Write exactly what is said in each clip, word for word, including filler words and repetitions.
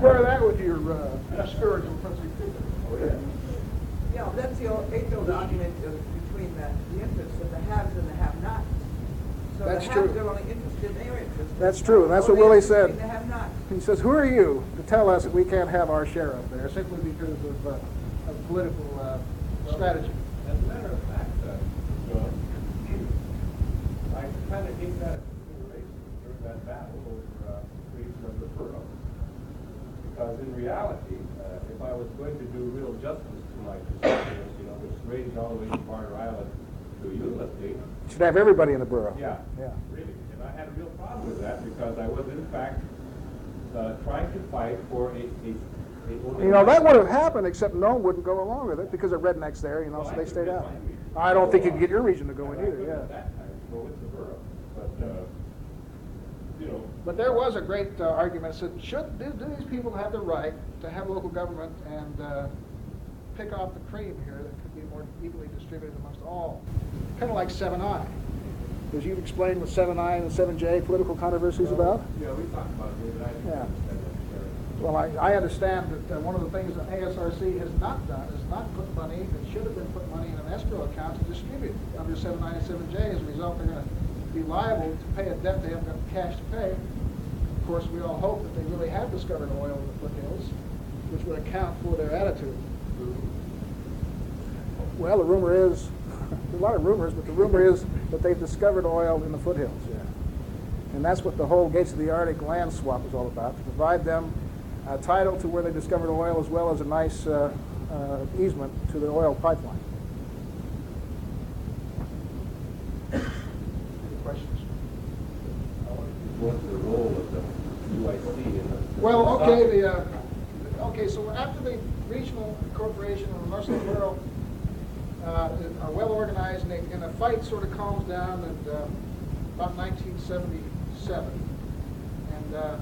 square that with your uh, scourge and Quincy Creek. Oh, yeah. Yeah, that's the old age-old argument of, between the, the interests of the haves and the have-nots. So That's the haves true. are only interested in their interests. That's true, and that's what Only Willie interested said. in the have-nots. He says, who are you to tell us that we can't have our share up there simply because of, uh, of political uh, Well, strategy? As a matter of fact, uh, John, I kind of gave that consideration during that battle over uh, creation of the borough. Because in reality, uh, if I was going to do real justice to my constituents, you know, which ranged all the way from Barter Island to Ulysses, Should have everybody in the borough. yeah, Yeah. really. And I had a real problem with that because I was in fact uh, trying to fight for a, a, a You know, that would have happened, except Nome wouldn't go along with it because of rednecks there, you know, Well, so I they could stayed get out. my region. I don't think you can get your region to go in And I either, couldn't at yeah. that time go with the borough. But, uh, you know, But there was a great uh, argument that said, should, do, do these people have the right to have local government and uh, pick off the cream here that could be more equally distributed amongst all? Kind of like seven I. As you've explained what seven I and seven J political controversies well, about? Yeah, we talked about it, but I didn't Yeah. understand that very Well, I, I understand that uh, one of the things that A S R C has not done is not put money that should have been put money in an escrow account to distribute under seven I and seven J. As a result, they're going to be liable to pay a debt they haven't got the cash to pay. Of course, we all hope that they really have discovered oil in the foothills, which would account for their attitude. Well, the rumor is, there's a lot of rumors, but the rumor is that they've discovered oil in the foothills. Yeah. And that's what the whole Gates of the Arctic land swap is all about, to provide them a title to where they discovered oil as well as a nice uh, uh, easement to the oil pipeline. Any questions? What's the role of the U I C in the? Well, okay, the, uh, okay, so after the regional corporation and the Marshall Borough uh, are well organized, and, they, and the fight sort of calms down at uh, about nineteen seventy-seven. And uh,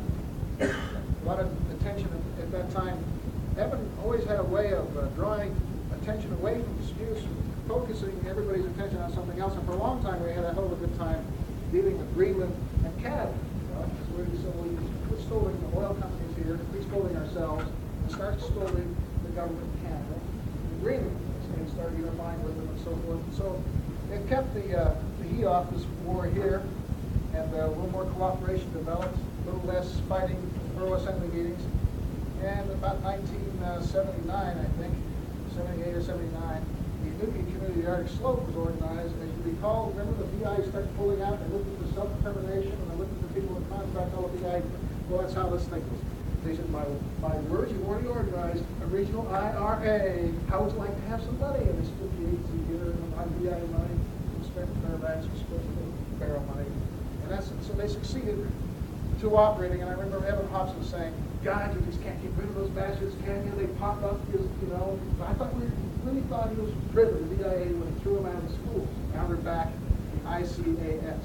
a lot of attention at, at that time. Evan always had a way of uh, drawing attention away from disputes, focusing everybody's attention on something else. And for a long time, we had a hell of a good time dealing with Greenland and Canada. You know? So we said, well, we quit scolding the oil companies here, quit scolding ourselves, and start scolding the government of Canada and Greenland, and start unifying with them and so forth. And so it kept the, uh, the heat off this war here, and uh, a little more cooperation developed, a little less fighting in borough assembly meetings. And about nineteen seventy-nine, I think, seventy-eight or seventy-nine, the Inupiat Community of the Arctic Slope was organized. As you recall, remember the V I started pulling out, they looked at the self-determination, and they looked at the people in contract, all the V I, well, that's how this thing was. They said, my, my words, you've already organized a regional I R A. How would you like to have some money? And they split the agency here, and on V I money, and spent Fairbanks, was supposed to barrel money. And that's, so they succeeded to operating, and I remember Evan Hobson saying, God, you just can't get rid of those bastards, can you? They pop up, because, you know, I thought we really thought he was rid of the V I A when he threw them out of the schools. Now they're back in I C A S.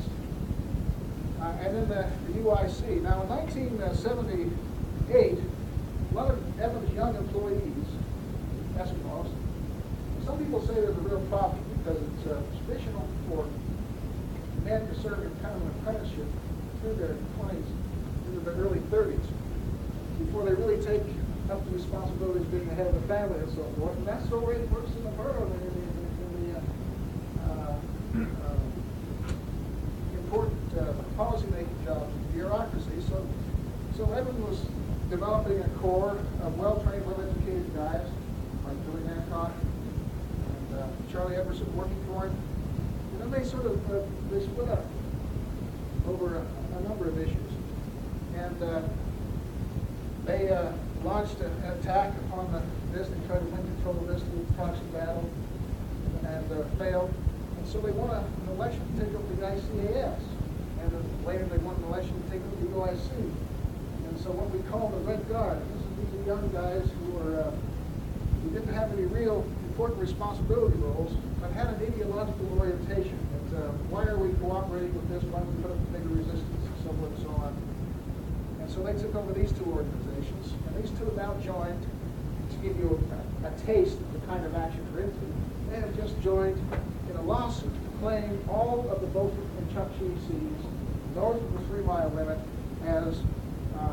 Uh, and then the, the U I C. Now in nineteen seventy-eight, a lot of Evan's young employees, Eskimos, some people say there's a real problem because it's uh, traditional for men to serve in kind of an apprenticeship through their twenties, into their early thirties, before they really take up the responsibilities of being the head of the family and so forth. And that's the way it works in the borough, in the, in the uh, uh, uh, important uh, policy-making jobs, bureaucracy. So, so Evan was developing a corps of well-trained, well-educated guys, like Billy Hancock and uh, Charlie Everson working for him. And then they sort of uh, they split up over a, a number of issues. And uh, they uh, launched a, an attack upon the, this. They tried to win control of this through proxy battle and uh, failed. And so they won a, an election to take over the I C A S. And then later they won an election to take over the U I C. And so what we call the Red Guard. This is these are young guys who were uh, who didn't have any real important responsibility roles, but had an ideological orientation. That, uh, why are we cooperating with this? Why don't we put up a bigger resistance, and so forth and so on. And so they took over these two organizations, and these two now joined, to give you a, a taste of the kind of action we're into. They have just joined in a lawsuit to claim all of the Beaufort and Chukchi seas north of the three-mile limit as uh,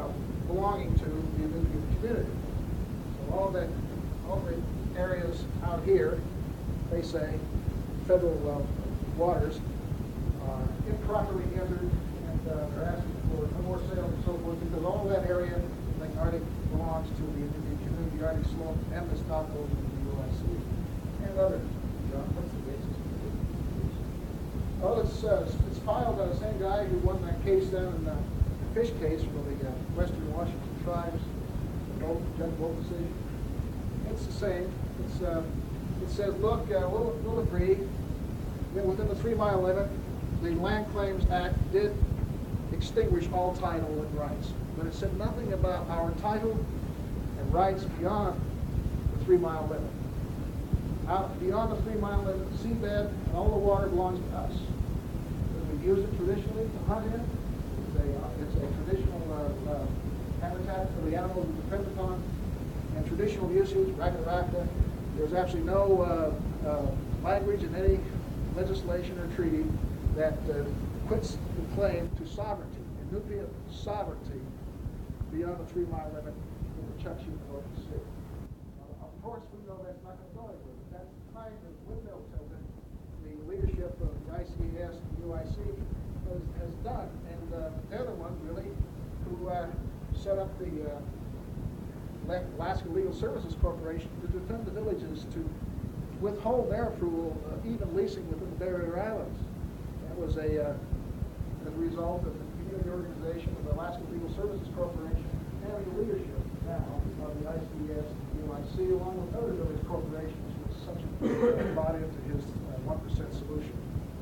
belonging to the Inupiat community. So all that, all the areas out here, they say, federal uh, waters are improperly entered, and uh, they're asking for no more sales and so forth, because all that area in the Arctic belongs to the Inupiat community, the Arctic Slope, and the Stockholm and the U I C, and others. John, what's the basis for this? Well, it's, uh, it's filed by the same guy who won that case down in uh, the fish case for the uh, Western Washington tribes, the Bolton, Judge Bolton decision. It's the same. It's, uh, it says, look, uh, we'll, we'll agree that within the three-mile limit, the Land Claims Act did extinguish all title and rights, but it said nothing about our title and rights beyond the three-mile limit. Out beyond the three-mile limit, the seabed and all the water belongs to us. We use it traditionally to hunt in. It's a, uh, it's a traditional uh, uh, habitat for the animals we depend upon. And traditional usage, Ragnaraka, there's absolutely no uh, uh, language in any legislation or treaty that uh, puts the claim to sovereignty, Inupiat sovereignty, beyond the three-mile limit in the Chukchi and the North Sea. Now, of course, we know that's not going to go anywhere. That's kind of windmill tilted the leadership of the I C A S and the U I C has, has done. And uh, they're the ones, really, who uh, set up the uh, Alaska Legal Services Corporation to defend the villages, to withhold their approval, uh, even leasing within the Barrier Islands. That was a, uh, as a result of the community organization of the Alaska Legal Services Corporation and the leadership now of the I C A S and the U I C, along with other village corporations, which subsequently bought into his uh, one percent solution.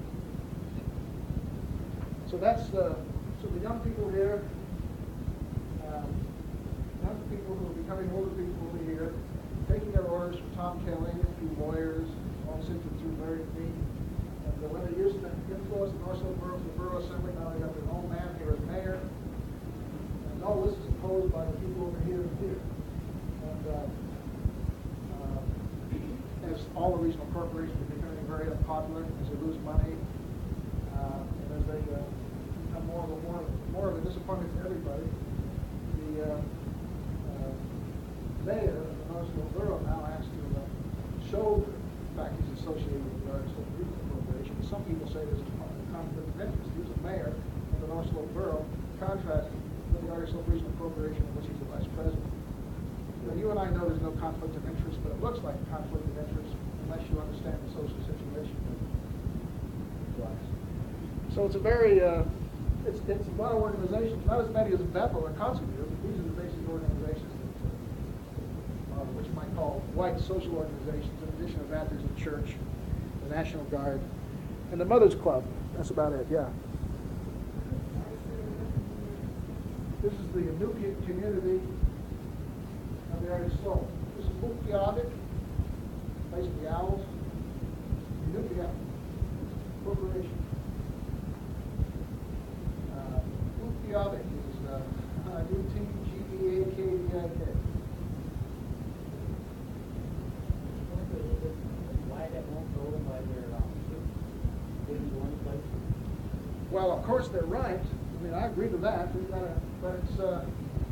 So that's the, so the young people here, um, young people who are becoming older people over here, taking their orders from Tom Kelly, a few lawyers, all sifted through Larry Dean. And uh, when they used to influence the North Slope Borough, the Borough Assembly, now they got their own man here as mayor. And all this is opposed by the people over here and here. And uh, uh, as all the regional corporations are becoming very unpopular, as they lose money, uh, and as they uh, become more of a more, more of a disappointment to everybody, the uh, uh, mayor of the North Slope Borough now has to uh, show the fact he's associated with the Arctic Slope Regional Corporation. Some people say there's a conflict of interest. He's a mayor of the North Slope Borough, contracting with the Arctic Slope Regional Corporation, in which he's the vice president. Now, you and I know there's no conflict of interest, but it looks like a conflict of interest unless you understand the social situation. So it's a very, uh, it's, it's a lot of organizations, not as many as Bethel or Kotzebue, but these are the basic organizations that, uh, which you might call white social organizations. In addition to that, there's the church, the National Guard, and the Mothers Club. That's about it, yeah. This is the Inupiat community of the Arctic Slope. This is Utqiagvik, place of the owls. Inupiat Corporation. Uh, Utqiagvik is uh, U T G E A K V I K. Why that won't go by their, um, wouldn't go any place? Well, of course they're right. I mean, I agree to that. We've got to, but it's uh,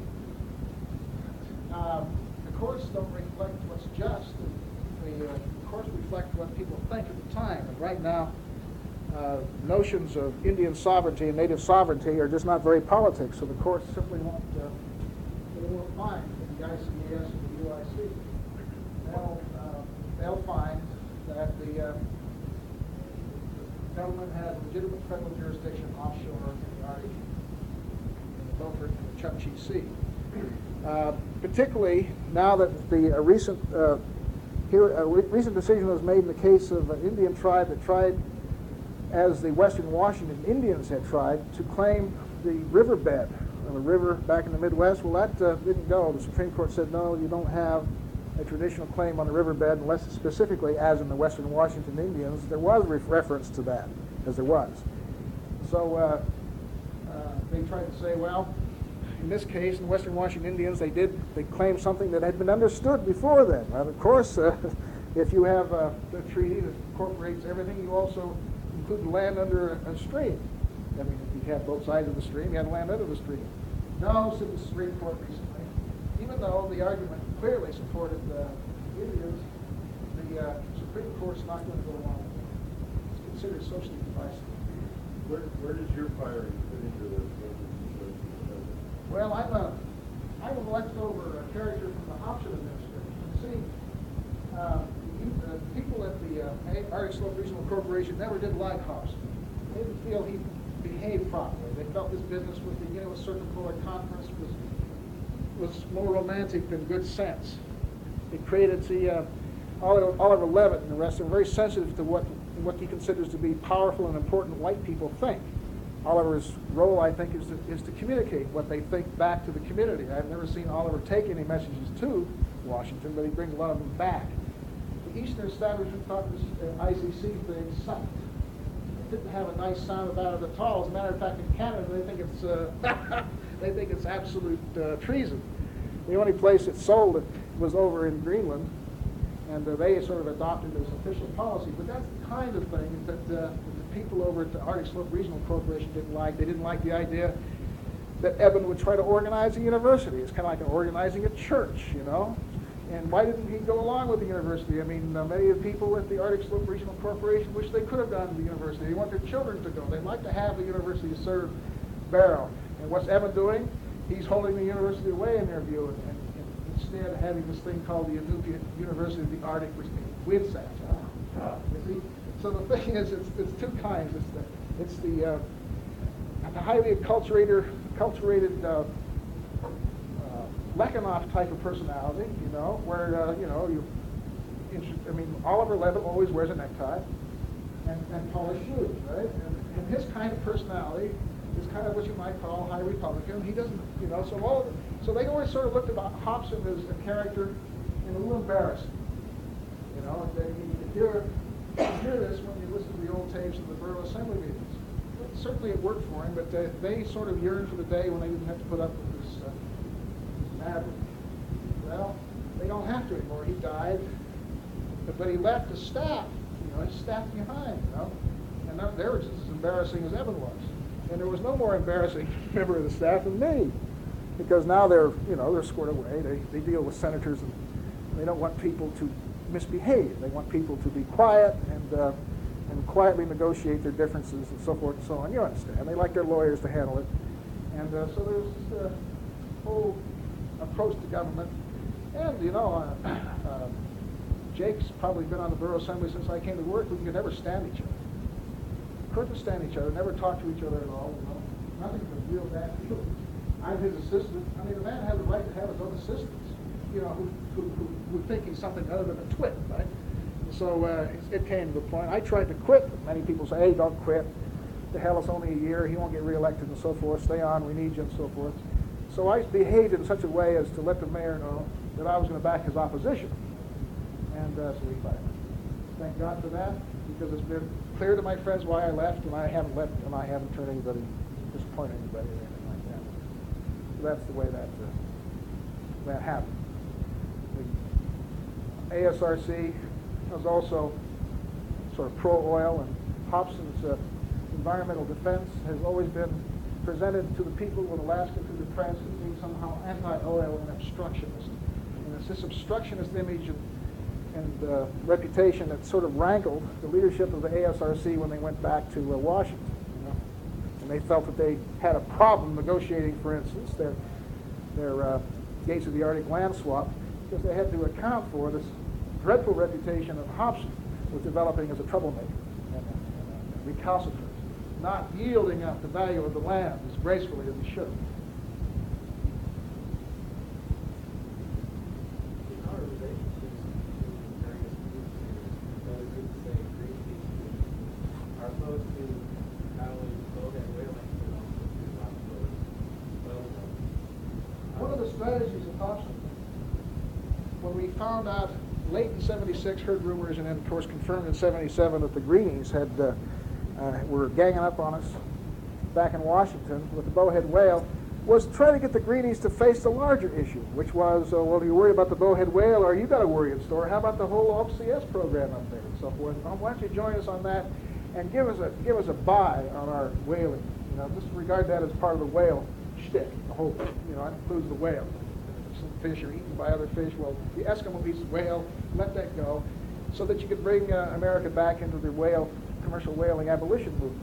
um, the courts don't reflect what's just. The, the uh, courts reflect what people think at the time. And right now, uh, notions of Indian sovereignty and native sovereignty are just not very politic. So the courts simply won't uh, they won't find in the I C A S and the U I C. They'll uh, they'll find that the uh, government has legitimate federal jurisdiction offshore in the Arctic, in the Beaufort and the Chukchi Sea. Uh, particularly now that the uh, recent uh, here a re recent decision was made in the case of an Indian tribe that tried, as the Western Washington Indians had tried, to claim the riverbed of a river back in the Midwest. Well, that uh, didn't go. The Supreme Court said, no, you don't have a traditional claim on the riverbed unless specifically, as in the Western Washington Indians, there was re reference to that, as there was. So uh, uh, they tried to say, well, in this case, in the Western Washington Indians, they did they claimed something that had been understood before then. Well, of course, uh, if you have uh, a treaty that incorporates everything, you also include the land under a, a stream. I mean, if you have both sides of the stream, you have land under the stream. No, said the Supreme Court recently. Even though the argument clearly supported the Indians, the uh, Supreme Court's not going to go along with it. It's considered socially divisive. Where, where does your firing fit into this? Well, I'm a, I'm a leftover uh, character from the Hobson administration. See, uh, the people at the uh, Arctic Slope Regional Corporation never did like Hobson. They didn't feel he behaved properly. They felt this business with the Uinta Circumpolar Conference was was more romantic than good sense. It created the uh, Oliver, Oliver Levitt and the rest are very sensitive to what what he considers to be powerful and important white people think. Oliver's role, I think, is to, is to communicate what they think back to the community. I've never seen Oliver take any messages to Washington, but he brings a lot of them back. The Eastern establishment thought this uh, I C C thing sucked. It didn't have a nice sound about it at all. As a matter of fact, in Canada, they think it's uh, they think it's absolute uh, treason. The only place it sold it was over in Greenland, and uh, they sort of adopted it as official policy. But that's the kind of thing that uh, the people over at the Arctic Slope Regional Corporation didn't like. They didn't like the idea that Eben would try to organize a university. It's kind of like organizing a church, you know. And why didn't he go along with the university? I mean, uh, many of the people at the Arctic Slope Regional Corporation wish they could have gone to the university. They want their children to go. They'd like to have the university serve Barrow. And what's Eben doing? He's holding the university away in their view, and, and, and instead of having this thing called the Inupiat University of the Arctic, which means Winsatch. Uh, you see? So the thing is, it's, it's two kinds. It's the, it's the, uh, the highly acculturated, acculturated uh, uh, Lekanoff type of personality, you know, where, uh, you know, you, I mean, Oliver Levitt always wears a necktie and, and polished shoes, right? And, and his kind of personality is kind of what you might call high Republican. He doesn't, you know, so all of it, so they always sort of looked at Hobson as a character and a little embarrassing. You know, they, you hear, you hear this when you listen to the old tapes of the Borough Assembly meetings. But certainly it worked for him, but uh, they sort of yearned for the day when they didn't have to put up with this, uh, this maverick. Well, they don't have to anymore. He died, but, but he left his staff, you know, his staff behind, you know, and not, they were just as embarrassing as Eben was. And there was no more embarrassing member of the staff than me, because now they're, you know, they're squared away. They, they deal with senators, and they don't want people to misbehave. They want people to be quiet and uh, and quietly negotiate their differences and so forth and so on. You understand? They like their lawyers to handle it. And uh, so there's this uh, whole approach to government. And, you know, uh, uh, Jake's probably been on the Borough Assembly since I came to work. We could never stand each other. Couldn't stand each other, never talk to each other at all, you know. Nothing but real bad feeling. I'm his assistant. I mean, a man has a right to have his own assistants, you know, who, who, who, who think he's something other than a twit, right? So uh, it, it came to the point. I tried to quit, but many people say, hey, don't quit. The hell, it's only a year. He won't get reelected and so forth. Stay on. We need you and so forth. So I behaved in such a way as to let the mayor know that I was going to back his opposition. And uh, so he fired me. Thank God for that, because it's been clear to my friends why I left, and I haven't left, and I haven't turned anybody, disappointed anybody or anything like that. So that's the way that uh, that happened. The A S R C was also sort of pro-oil, and Hobson's uh, environmental defense has always been presented to the people of Alaska through the press as being somehow anti-oil and obstructionist. And it's this obstructionist image and, and uh, reputation that sort of rankled the leadership of the A S R C when they went back to uh, Washington. You know? And they felt that they had a problem negotiating, for instance, their, their uh, Gates of the Arctic land swap, because they had to account for this dreadful reputation of Hobson was developing as a troublemaker and, and, and recalcitrant, not yielding up the value of the land as gracefully as he should. In our relationships between various groups here, those groups say Greenpeace groups are opposed to not only bowhead whaling, but also to offshore oil wells. One of the strategies of Hobson, when we found out late in seventy-six, heard rumors, and then of course confirmed in seventy-seven that the Greenies had uh, uh, were ganging up on us back in Washington with the bowhead whale, was trying to get the Greenies to face the larger issue, which was, uh, well, do you worry about the bowhead whale, or you got a worry in store? How about the whole O P C S program up there and so forth? Why don't you join us on that and give us a give us a buy on our whaling? You know, just regard that as part of the whale shtick, the whole, you know, that includes the whale. Some fish are eaten by other fish. Well, the Eskimo eats the whale, let that go, so that you could bring uh, America back into the whale, commercial whaling abolition movement.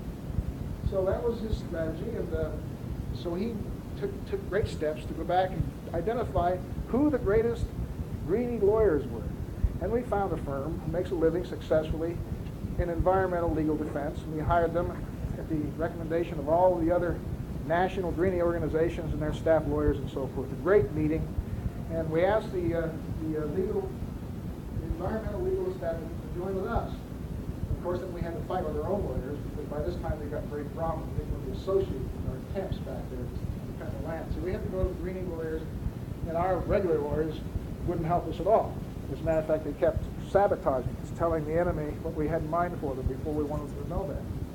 So that was his strategy, and uh, so he took, took great steps to go back and identify who the greatest greenie lawyers were. And we found a firm who makes a living successfully in environmental legal defense, and we hired them at the recommendation of all the other national greenie organizations and their staff lawyers and so forth. A great meeting, and we asked the, uh, the uh, legal, the environmental legal establishment to join with us. Of course, then we had to fight with our own lawyers, because by this time they got very prominent. They were the associates with our temps back there in the land. So we had to go to the greenie lawyers, and our regular lawyers wouldn't help us at all. As a matter of fact, they kept sabotaging us, telling the enemy what we had in mind for them before we wanted them to know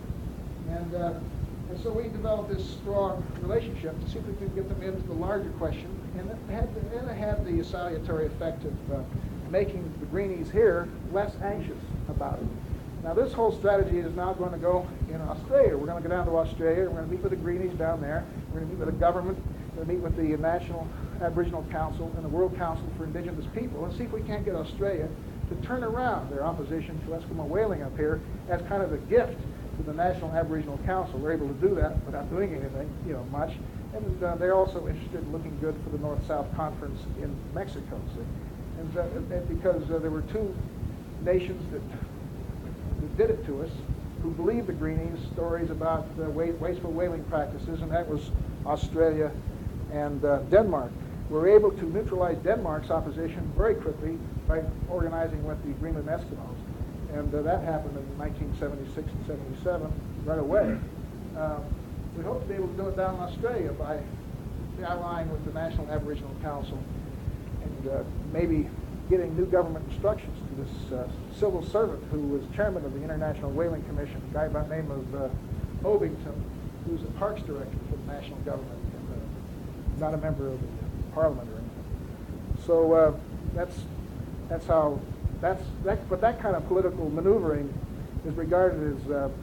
that. And, uh, and so we developed this strong relationship to see if we could get them into the larger question, and it had, the, and it had the salutary effect of uh, making the greenies here less anxious about it. Now, this whole strategy is now going to go in Australia. We're going to go down to Australia. We're going to meet with the greenies down there. We're going to meet with the government. We're going to meet with the National Aboriginal Council and the World Council for Indigenous People and see if we can't get Australia to turn around their opposition to Eskimo whaling up here as kind of a gift to the National Aboriginal Council. We're able to do that without doing anything, you know, much. And uh, they're also interested in looking good for the North-South Conference in Mexico. See? And, uh, and because uh, there were two nations that who did it to us, who believed the greenies' stories about uh, wasteful whaling practices, and that was Australia and uh, Denmark. We were able to neutralize Denmark's opposition very quickly by organizing with the Greenland Eskimos, and uh, that happened in nineteen seventy-six and seventy-seven right away. Uh, we hope to be able to do it down in Australia by allying with the National Aboriginal Council and uh, maybe getting new government instructions to this uh, civil servant who was chairman of the International Whaling Commission, a guy by the name of uh, Ovington, who's a parks director for the national government, and uh, not a member of the parliament or anything. So uh, that's that's how that's that. But that kind of political maneuvering is regarded as uh,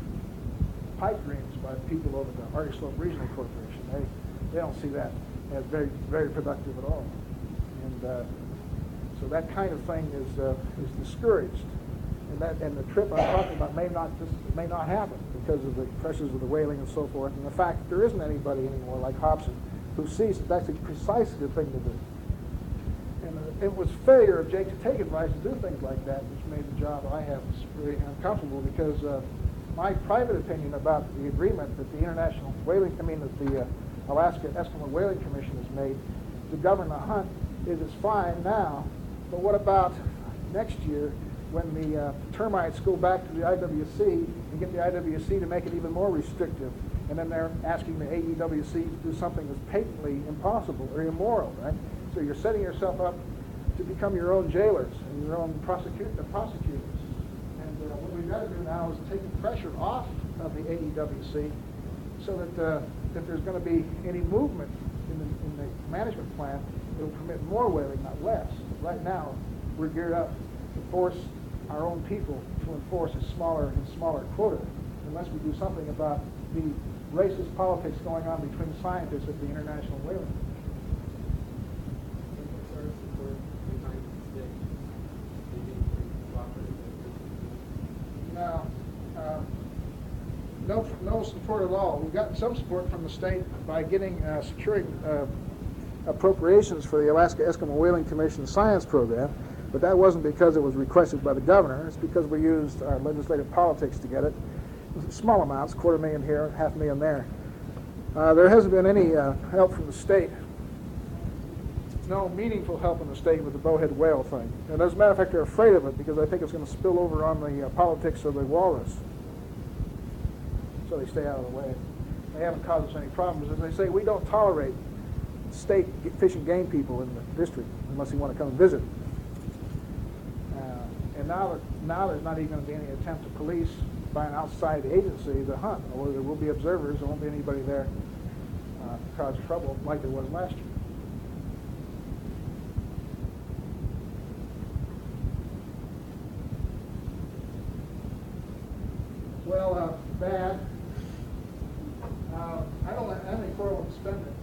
pipe dreams by people over the Arctic Slope Regional Corporation. They they don't see that as very very productive at all, and. Uh, So that kind of thing is uh, is discouraged, and that and the trip I'm talking about may not just may not happen because of the pressures of the whaling and so forth, and the fact that there isn't anybody anymore like Hobson who sees that that's precisely the thing to do. And uh, it was failure of Jake to take advice to do things like that, which made the job I have very uncomfortable. Because uh, my private opinion about the agreement that the International Whaling, I mean that the uh, Alaska Eskimo Whaling Commission has made to govern the hunt is it's fine now. But what about next year when the uh, termites go back to the I W C and get the I W C to make it even more restrictive? And then they're asking the A E W C to do something that's patently impossible or immoral, right? So you're setting yourself up to become your own jailers and your own prosecute, uh, prosecutors. And uh, what we've got to do now is take the pressure off of the A E W C so that uh, if there's going to be any movement in the, in the management plan, it'll permit more whaling, not less. Right now, we're geared up to force our own people to enforce a smaller and smaller quota, unless we do something about the racist politics going on between scientists at the International Whaling Commission. What's our support behind the stick? They being pretty cooperative with No, uh, no, no support at all. We've gotten some support from the state by getting uh, securing uh, appropriations for the Alaska Eskimo Whaling Commission science program, but that wasn't because it was requested by the governor. It's because we used our legislative politics to get it. Small amounts, quarter million here, half a million there. Uh, there hasn't been any uh, help from the state. No meaningful help in the state with the bowhead whale thing. And as a matter of fact, they're afraid of it because I think it's going to spill over on the uh, politics of the walrus. So they stay out of the way. They haven't caused us any problems. As they say, we don't tolerate state fish and game people in the district unless they want to come and visit. Uh, and now, now there's not even going to be any attempt to police by an outside agency the hunt. Or there will be observers. There won't be anybody there uh, to cause trouble like there was last year. Well, uh, bad. Uh, I don't have any quarrel with spending.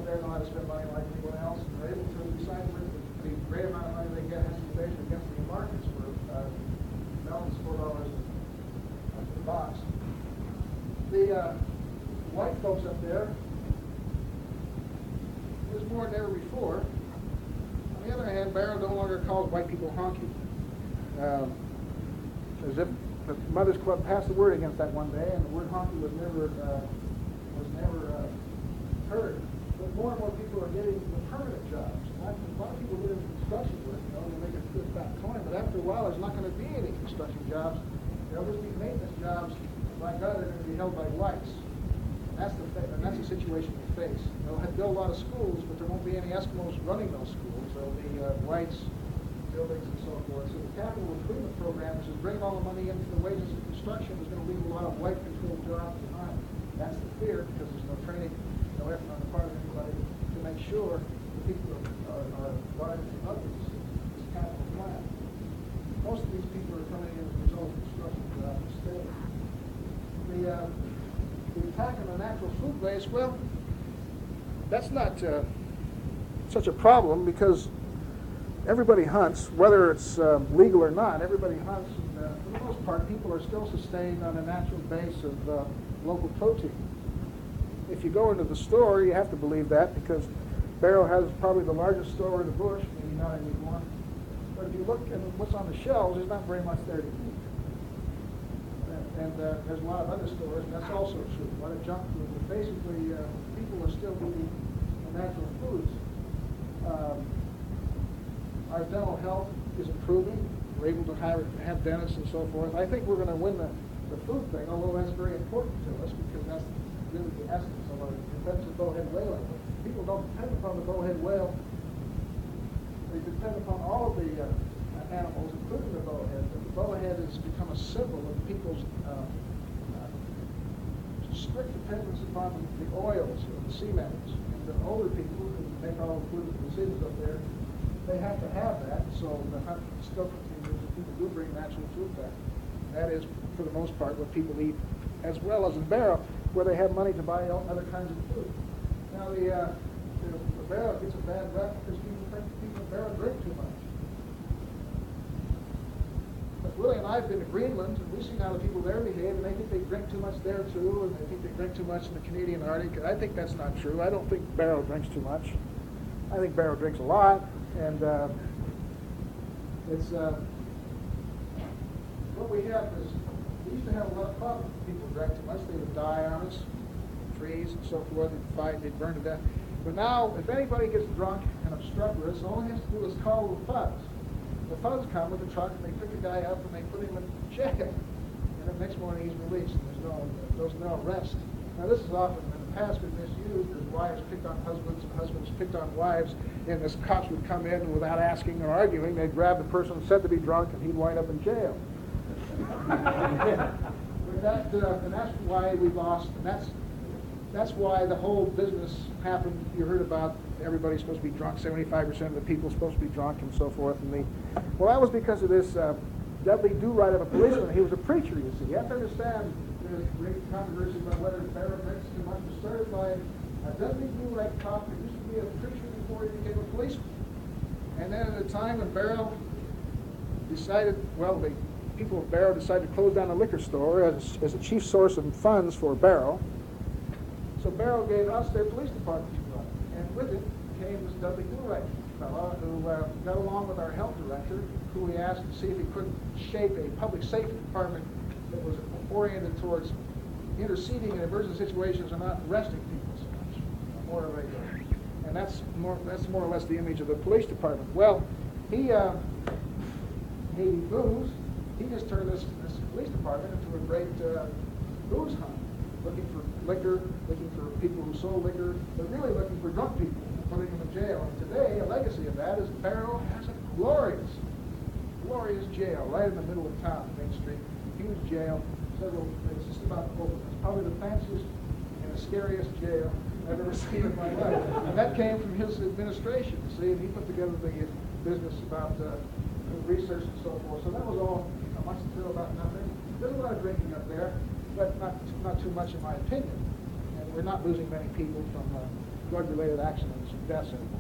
there know how to spend money like anyone else, and they're able to decide where the, the great amount of money they get has to be measured against the markets for uh, melons, four dollars a box. The uh, white folks up there, there's more than ever before. On the other hand, Barrow no longer calls white people honky. Um, as if the Mothers Club passed the word against that one day, and the word honky was never uh, was never uh, heard. But more and more people are getting the permanent jobs. A lot of people get into construction work, you know, they make a good fat coin, but after a while, there's not going to be any construction jobs. There'll just be maintenance jobs. By God, they're going to be held by whites. And that's the fa- and that's the situation we face. They'll have build a lot of schools, but there won't be any Eskimos running those schools. There'll be uh, whites buildings and so forth. So the capital improvement program, which is bringing all the money into the wages of construction, is going to leave a lot of white-controlled jobs behind. That's the fear, because there's no training, no effort on the part of anybody to make sure the people are, are, are bought into others. This capital plan. Most of these people are coming in as a result of construction jobs instead. The, uh, the attack on the natural food waste, well, that's not uh, such a problem, because everybody hunts, whether it's uh, legal or not. Everybody hunts, and uh, for the most part, people are still sustained on a natural base of uh, local protein. If you go into the store, you have to believe that, because Barrow has probably the largest store in the bush, maybe not anymore. But if you look at what's on the shelves, there's not very much there to eat. And, and uh, there's a lot of other stores, and that's also true. A lot of junk food. But basically, uh, people are still eating natural foods. Um, Our dental health is improving. We're able to have, have dentists and so forth. I think we're going to win the, the food thing, although that's very important to us, because that's really the essence of our defense of bowhead whaling. People don't depend upon the bowhead whale. They depend upon all of the uh, animals, including the bowhead. But the bowhead has become a symbol of people's uh, uh, strict dependence upon the oils of the sea mammals. And the older people who make all the political decisions up there, they have to have that, so the hunt still continues, and people do bring natural food back. That is, for the most part, what people eat, as well as in Barrow, where they have money to buy other kinds of food. Now, the, uh, the, the Barrow gets a bad rep because people think people in Barrow drink too much. But Willie and I have been to Greenland, and we've seen how the people there behave, and they think they drink too much there, too, and they think they drink too much in the Canadian Arctic. I think that's not true. I don't think Barrow drinks too much. I think Barrow drinks a lot. And uh, it's uh, what we have is, we used to have a lot of problems. People drank too much, they would die on us, trees and so forth, they'd fight, they'd burn to death. But now, if anybody gets drunk and obstreperous, all he has to do is call the fuzz. The fuzz come with a truck, and they pick the guy up and they put him in jail. And the next morning he's released, and there's no, there's no arrest. Now, this is often in the past been misused, as wives picked on husbands and husbands picked on wives, and this cops would come in and without asking or arguing, they'd grab the person said to be drunk, and he'd wind up in jail. But that, uh, and that's why we lost, and that's that's why the whole business happened. You heard about everybody's supposed to be drunk, seventy-five percent of the people supposed to be drunk, and so forth. And the, well, that was because of this uh, Dudley Do-Right of a policeman. He was a preacher, you see. You have to understand, there's great controversy about whether Barrow drinks too much. It started by a Dudley Do-Right cop who used to be a preacher before he became a policeman. And then at a time when Barrow decided, well, the people of Barrow decided to close down a liquor store as, as a chief source of funds for Barrow. So Barrow gave us their police department to run. And with it came this Dudley Do-Right fellow who uh, got along with our health director, who we asked to see if he couldn't shape a public safety department that was oriented towards interceding in emergency situations and not arresting people so much. More of a, and that's more that's more or less the image of the police department. Well, he uh, he booze. He just turned this, this police department into a great uh, booze hunt, looking for liquor, looking for people who sold liquor, but really looking for drunk people and putting them in jail. And today, a legacy of that is Barrow has a glorious, glorious jail right in the middle of town, Main Street. Huge jail, several, it's just about open. It's probably the fanciest and the scariest jail I've ever seen in my life. And that came from his administration, see, and he put together the business about uh, research and so forth. So that was all a much ado about nothing. There's a lot of drinking up there, but not not too much in my opinion. And we're not losing many people from uh, drug-related accidents and deaths anymore.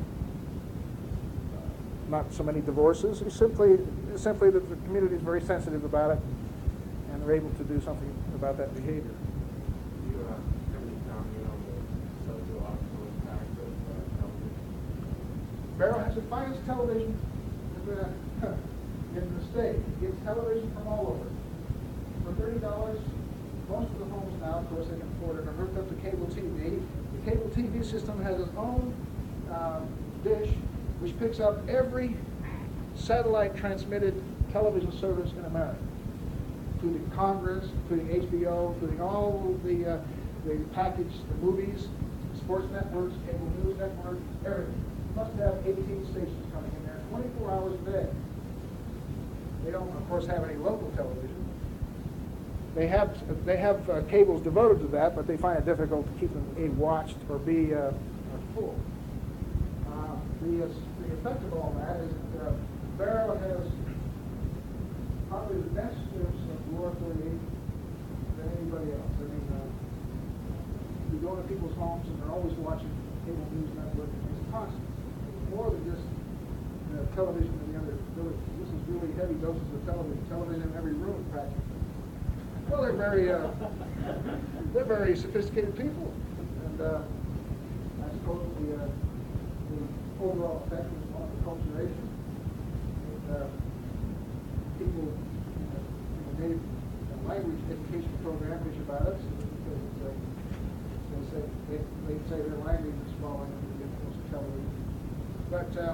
Not so many divorces. It's simply, it's simply that the community is very sensitive about it, and they're able to do something about that behavior. Do you uh, have any comment on the sociological impact of uh, television? Barrow has the finest television in the, in the state. It gets television from all over. For thirty dollars, most of the homes now, of course, they can afford it, are hooked up to cable T V. The cable T V system has its own um, dish, which picks up every satellite transmitted television service in America, including Congress, including H B O, including all the, uh, the package, the movies, sports networks, cable news network, everything. You must have eighteen stations coming in there, twenty-four hours a day. They don't, of course, have any local television. They have, they have uh, cables devoted to that, but they find it difficult to keep them A, watched or B, uh, full. Uh, the, uh, the effect of all that is that uh, Barrow has probably the best use of Lower thirty-eight than anybody else. I mean, uh, you go to people's homes and they're always watching cable news network. It's constant. It's more than just uh, television in the other villages. This is really heavy doses of television. Television in every room, practically. Well, they're very, uh, they're very sophisticated people, and uh, I suppose the, uh, the overall effect is one of acculturation. And, uh, people in the, in the native uh, language education program bitch about us because uh, they say they, they say their language is falling under the influence of television. But uh,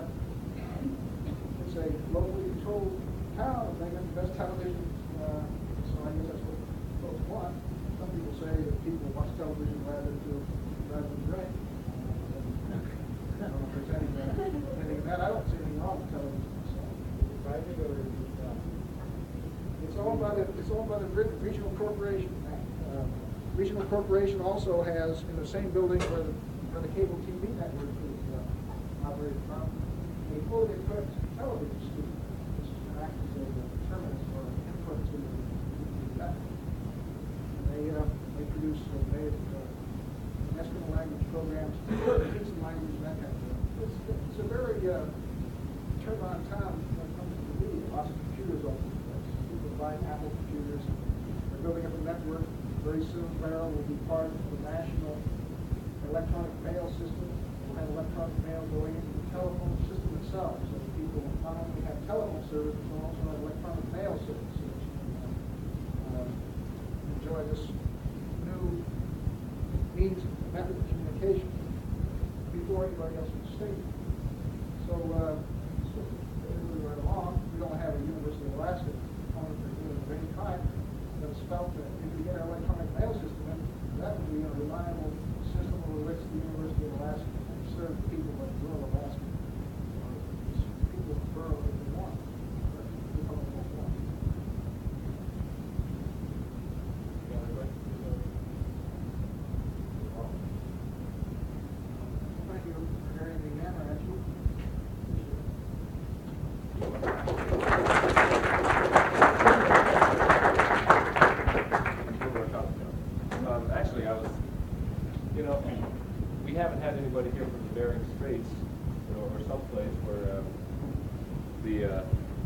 it's a locally controlled town, and they got the best television. Uh, so I guess that's what folks want. Some people say that people watch television rather than rather than drink. I don't know if there's any, uh, anything in that. I don't see anything wrong with television myself. Private or is it, uh, It's owned by the it's owned by the Re- regional corporation. Uh, regional corporation also has in the same building where the, where the cable T V network is uh, operated from a fully equipped television studio. This acts as a terminus or input to the network. They, uh, they produce uh, they, uh, Eskimo language programs, Teaching language, that kind of thing. It's, it's a very uh, turn-on town when it comes to the media. Lots of computers all over the place. People buying Apple computers. They're building up a network. Very soon, Barrow will be part of the national electronic mail system. We'll have electronic mail going into the telephone system itself, so that people will not only have telephone service, but also have electronic mail service. So that you can, uh, uh, enjoy this new means of method of communication before anybody else in the state. So, uh, so moving right along, we don't have a University of Alaska component or unit of any kind, but it's felt that if we get our electronic mail system in, that would be a reliable system over which the University of Alaska can serve people of rural Alaska, or people of rural if they want. But we probably won't want. yeah, I'd like to, uh, Thank you for hearing me hammer at you. Um, actually, I was, you know, we haven't had anybody here from the Bering Straits, you know, or someplace where um, the uh,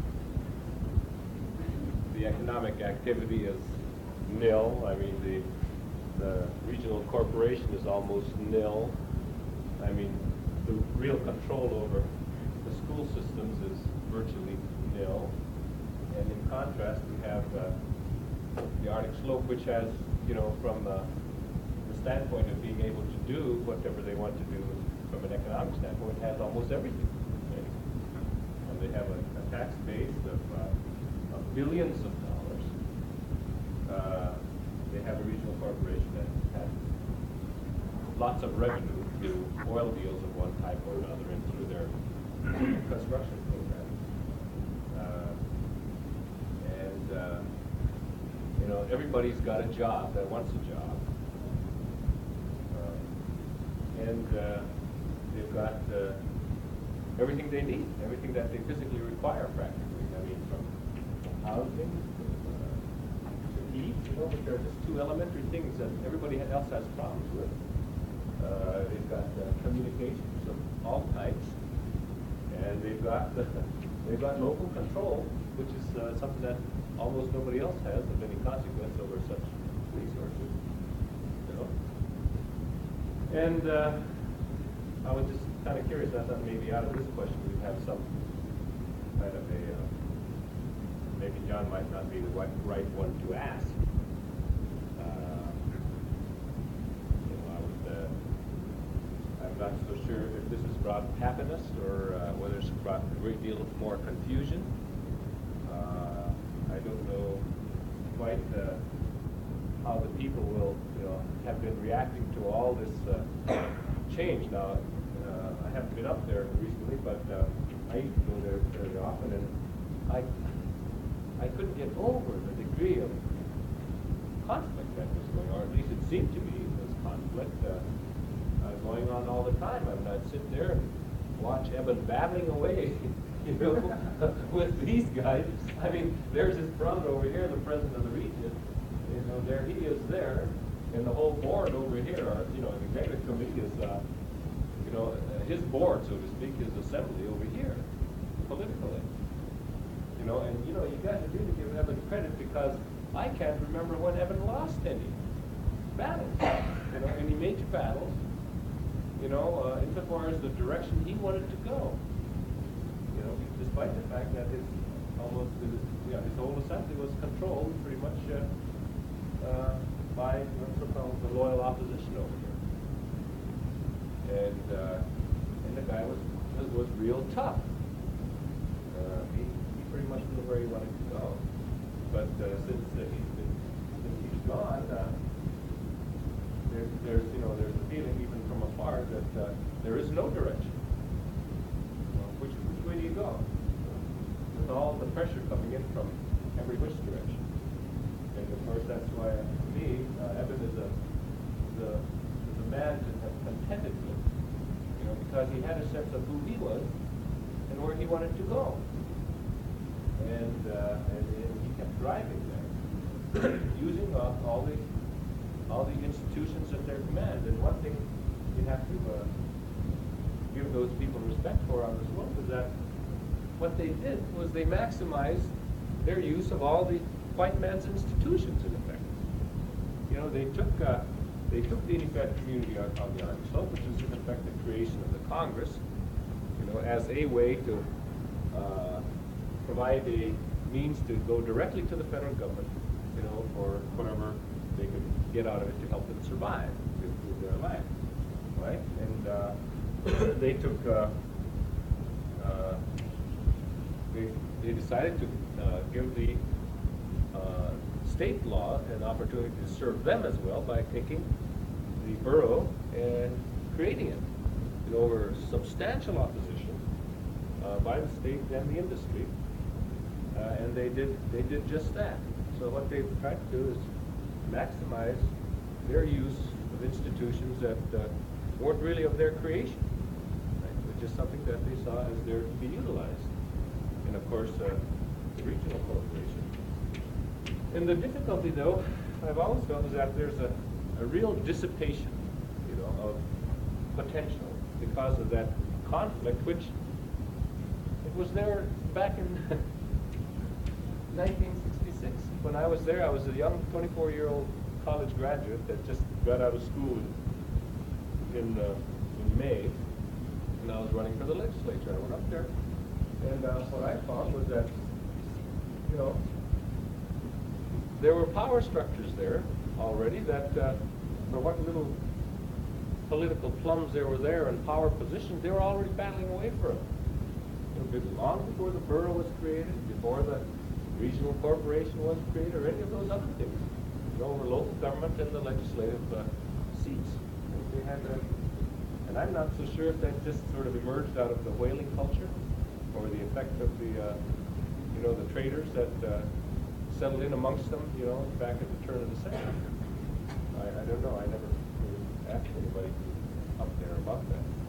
the economic activity is nil. I mean, the the regional corporation is almost nil. I mean, the real control over the school systems is virtually nil. And in contrast, we have uh, the Arctic Slope, which has, you know, from uh, the standpoint of being able to do whatever they want to do from an economic standpoint, has almost everything. Right? And they have a, a tax base of, uh, of billions of dollars. Uh, they have a regional corporation that has lots of revenue through oil deals of one type or another and through their construction program. Uh, and, uh, you know, everybody's got a job that wants a job. Uh, and uh, they've got uh, everything they need, everything that they physically require practically. I mean, from housing to, uh, to eat, you know, but there are just two elementary things that everybody else has problems with. Uh, they've got uh, communications of all types, and they've got they've got local control, which is uh, something that almost nobody else has of any consequence over such resources. You know, and uh, I was just kind of curious. I thought maybe out of this question we'd have some kind of a uh, maybe John might not be the right, right one to ask. Uh, you know, I would. Uh, I'm not so sure if this has brought happiness or uh, whether it's brought a great deal more confusion. Uh, I don't know quite uh, how the people will, you know, have been reacting to all this uh, change. Now, uh, I haven't been up there recently, but uh, I used to go there fairly often, and I I couldn't get over the degree of conflict that was going on, or at least it seemed to me it was conflict. Uh, Uh, going on all the time. I mean, I'd sit there and watch Eben battling away, you know, with these guys. I mean, there's his brother over here, the president of the region. You know, there he is there, and the whole board over here, or, you know, the executive committee is, uh, you know, uh, his board, so to speak, his assembly over here, politically. You know, and, you know, you got to really give Eben credit, because I can't remember when Eben lost any battles, you know, any major battles. You know, uh, insofar as the direction he wanted to go. You know, despite the fact that his almost his, you know, his whole assembly was controlled pretty much uh, uh, by what's called the loyal opposition over here. And uh, and the guy was was, was real tough. Uh, he, he pretty much knew where he wanted to go. But uh, since uh, he's been since he's gone. Uh, There, there's, you know, there's a feeling even from afar that uh, there is no direction. You know, which, which way do you go? With all the pressure coming in from every which direction. And of course, that's why, uh, to me, uh, Eben is a, is a is a man to have contended with. You know, because he had a sense of who he was and where he wanted to go. And uh, and, and he kept driving there, using uh, all the all the institutions at their command. And one thing you have to uh, give those people respect for on this one is that what they did was they maximized their use of all the white man's institutions, in effect. You know, they took uh, they took the Inupiat community on, on the Army Slope, which is in effect the creation of the Congress, you know, as a way to uh, provide a means to go directly to the federal government, you know, for whatever they could get out of it to help them survive, to improve their life, right? And uh, they took, uh, uh, they, they decided to uh, give the uh, state law an opportunity to serve them as well by taking the borough and creating it. You know, over substantial opposition uh, by the state and the industry, uh, and they did they did just that. So what they've tried to do is maximize their use of institutions that uh, weren't really of their creation, right? It was just something that they saw as there to be utilized. And of course, uh, the regional corporation. And the difficulty, though, I've always felt is that there's a, a real dissipation, you know, of potential because of that conflict, which it was there back in nineteen sixty-six. When I was there, I was a young twenty-four-year-old college graduate that just got out of school in, in, uh, in May, and I was running for the legislature. I went up there, and uh, what I found was that, you know, there were power structures there already that, uh, for what little political plums there were there and power positions, they were already battling away for it. You know, long before the borough was created, before the regional corporation was created, or any of those other things, you know, over local government and the legislative uh, seats. And they had, uh, and I'm not so sure if that just sort of emerged out of the whaling culture, or the effect of the, uh, you know, the traders that uh, settled in amongst them, you know, back at the turn of the century. I, I don't know. I never really asked anybody up there about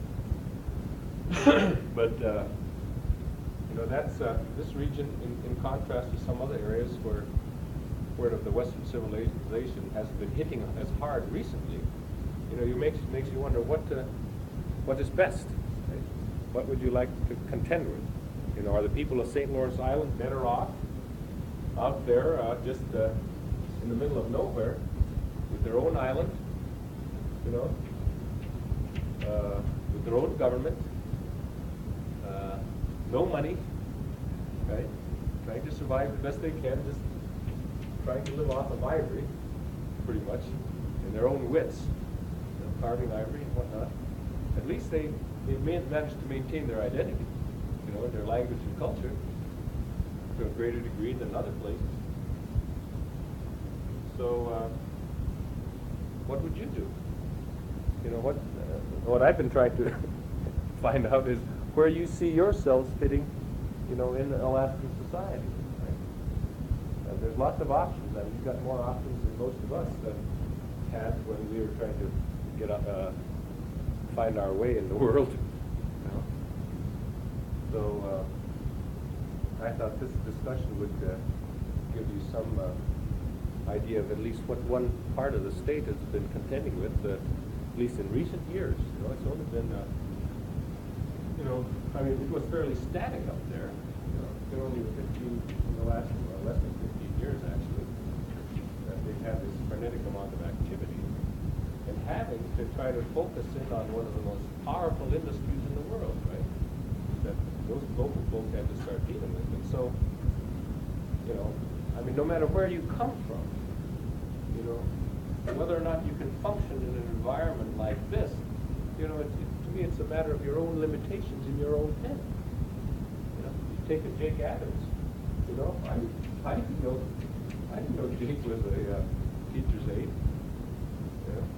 that. But. Uh, You know, that's uh, this region, in, in contrast to some other areas where, where the Western civilization has been hitting as hard recently. you know, you makes makes you wonder what uh, what is best. Right? What would you like to contend with? You know, are the people of Saint Lawrence Island better off out there uh, just uh, in the middle of nowhere with their own island? You know, uh, with their own government, uh, no money, right? Trying to survive the best they can, just trying to live off of ivory, pretty much, in their own wits, you know, carving ivory and whatnot. At least they they've ma- managed to maintain their identity, you know, their language and culture to a greater degree than other places. So, uh, what would you do? You know, what uh, what I've been trying to find out is where you see yourselves fitting, you know, in Alaskan society. Right? And there's lots of options. I mean, you've got more options than most of us uh, had when we were trying to get up, uh, find our way in the world. You know? So uh, I thought this discussion would uh, give you some uh, idea of at least what one part of the state has been contending with, uh, at least in recent years. You know, it's only been, uh, you know, I mean, it was fairly static up there. You know, it's been only fifteen, in the last, well, less than fifteen years actually, that they've had this frenetic amount of activity. And having to try to focus in on one of the most powerful industries in the world, right? That those local folk had to start dealing with. And so, you know, I mean, no matter where you come from, you know, whether or not you can function in an environment like this, you know, it, it, to me it's a matter of your own limitations in your own head. You know, you take a Jake Adams, you know, I, I didn't know, I didn't know Jake was a uh, teacher's aide. You know?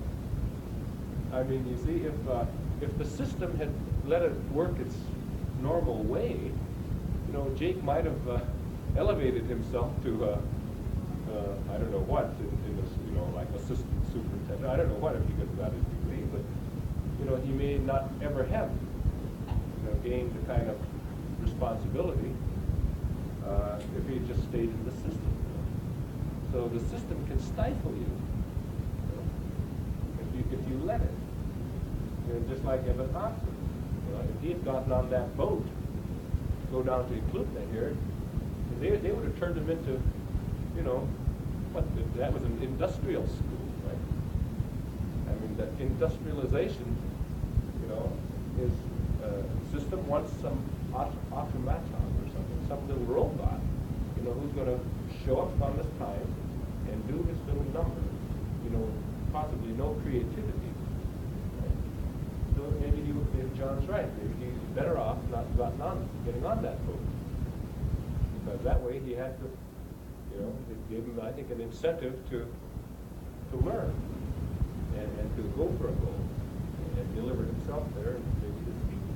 I mean, you see, if uh, if the system had let it work its normal way, you know, Jake might have uh, elevated himself to, uh, uh, I don't know what, in, in this, you know, like assistant superintendent. I don't know what if he got his degree, but, you know, he may not ever have, you know, gained the kind of responsibility uh, if he just stayed in the system. You know? So the system can stifle you, you know, if you if you let it. You know, just like Evan Thompson. You know, if he had gotten on that boat, go down to Eklutna here, they they would have turned him into, you know, what, that was an industrial school, right? I mean, that industrialization, you know, is a system wants some aut- automaton or something, some little robot, you know, who's going to show up on this time and do his little number, you know, possibly no creativity. Right? So maybe he, if John's right, maybe he's better off not gotten on, getting on that boat. Because that way he had to, you know, it gave him, I think, an incentive to to learn and, and to go for a goal and, and deliver himself there and maybe his people.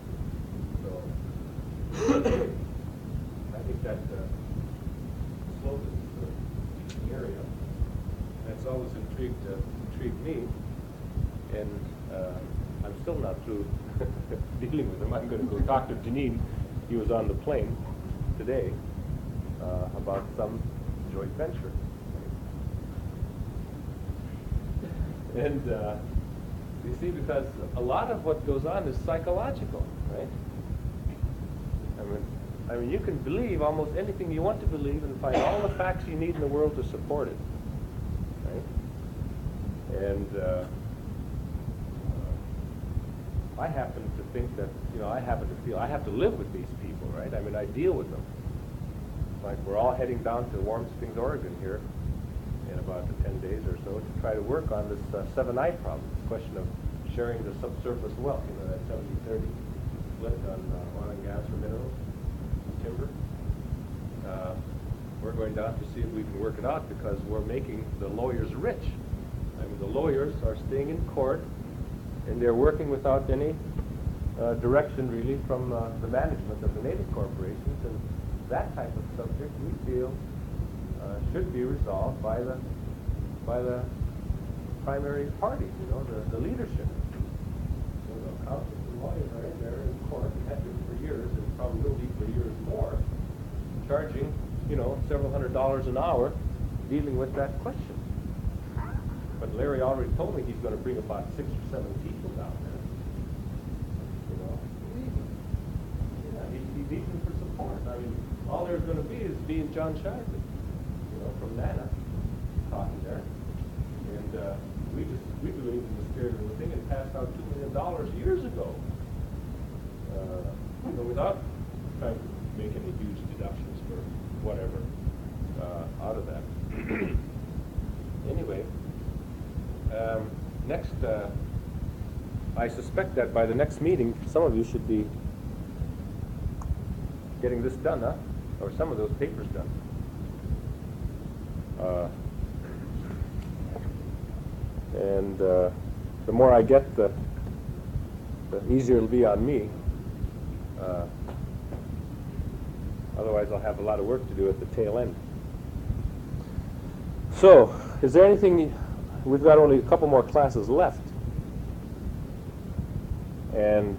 So I think that uh, slogan for the area, that's always intrigued uh, intrigued me, and uh, I'm still not through dealing with him. I'm going to go talk to Janine. He was on the plane today uh, about some joint venture. And uh, you see, because a lot of what goes on is psychological, right? I mean, I mean, you can believe almost anything you want to believe and find all the facts you need in the world to support it, right? And uh, I happen to think that, you know, I happen to feel I have to live with these people, right? I mean, I deal with them. Like we're all heading down to Warm Springs, Oregon here in about ten days or so to try to work on this uh, seven I problem, this question of sharing the subsurface wealth, you know, that seventy thirty split on uh, oil and gas or minerals, timber. Uh, we're going down to see if we can work it out because we're making the lawyers rich. I mean, the lawyers are staying in court and they're working without any uh, direction really from uh, the management of the native corporations, and that type of subject we feel uh, should be resolved by the by the primary parties, you know, the, the leadership. So the accountants and lawyers are in there in court and have been for years and probably will be for years more, charging, you know, several hundred dollars an hour dealing with that question. But Larry already told me he's gonna bring about six or seven people down there. You know? Yeah, he, he needs them for support. I mean, all there's gonna be is me and John Shireman, you know, from Nana, talking there. And, uh, we just, we believe in the spirit of the thing and passed out two million dollars years ago. Uh, you know, without trying to make any huge deductions for whatever, uh, out of that. Anyway, um, next, uh, I suspect that by the next meeting, some of you should be getting this done, huh? Or some of those papers done. Uh, and uh, the more I get, the, the easier it'll be on me. Uh, otherwise, I'll have a lot of work to do at the tail end. So, is there anything? We've got only a couple more classes left, and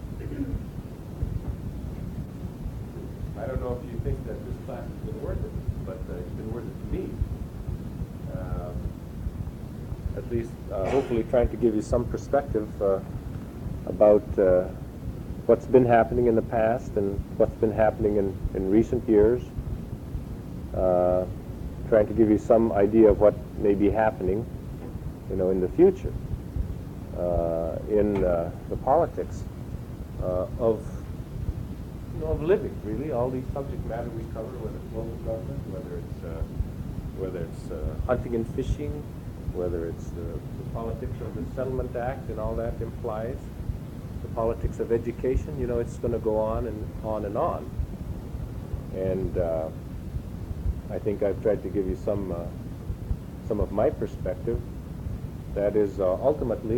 I don't know if you think that this class has been worth it, but uh, it's been worth it to me. Uh, at least, uh, hopefully, trying to give you some perspective uh, about uh, what's been happening in the past and what's been happening in, in recent years. Uh, trying to give you some idea of what may be happening, you know, in the future, uh, in uh, the politics uh, of, you know, of living. Really, all these subject matter we cover, whether it's local government, whether it's uh, whether it's uh, hunting and fishing, whether it's uh, the politics of the Settlement Act and all that implies, the politics of education. You know, it's going to go on and on and on. And uh, I think I've tried to give you some uh, some of my perspective. That is, uh, ultimately,